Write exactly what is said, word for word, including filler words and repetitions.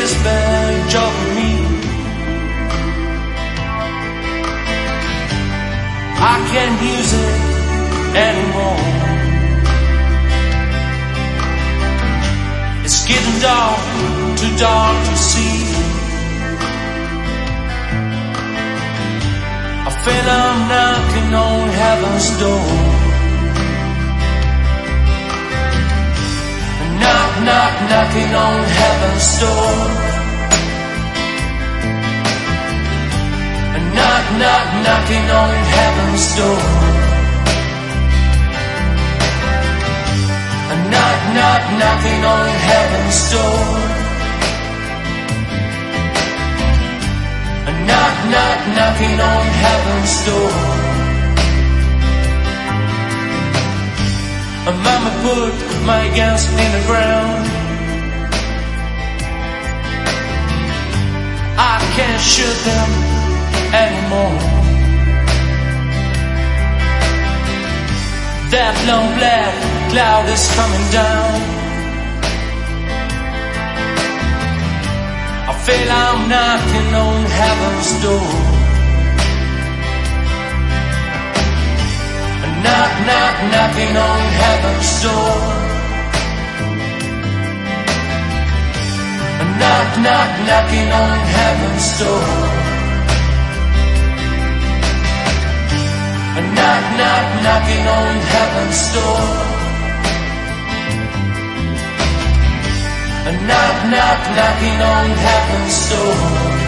disadvantage over me. I can't use it anymore. It's getting dark, too dark to see. I feel I'm knocking on heaven's door. Knock, knock, knocking on heaven's door. Knock, knock, knocking on heaven's door. Knock, knock, knocking on heaven's door. Knock, knock, knocking on heaven's door. Mama put my guns in the ground. I can't shoot them anymore. That long black cloud is coming down. I feel I'm knocking on heaven's door. Knock, knock, knocking on heaven's door. Knock, knock, knocking on heaven's door. Knock, knock, knocking on heaven's door. Knock, knock, knocking on heaven's door.